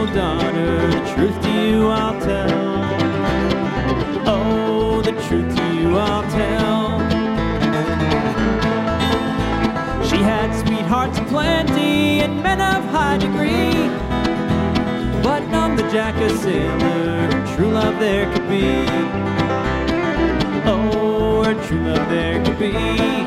loved honor, the truth to you I'll tell. Oh, the truth to you I'll tell. She had sweethearts aplenty and men of high degree, but none the Jack a sailor, true love there could be. Oh, where true love there could be.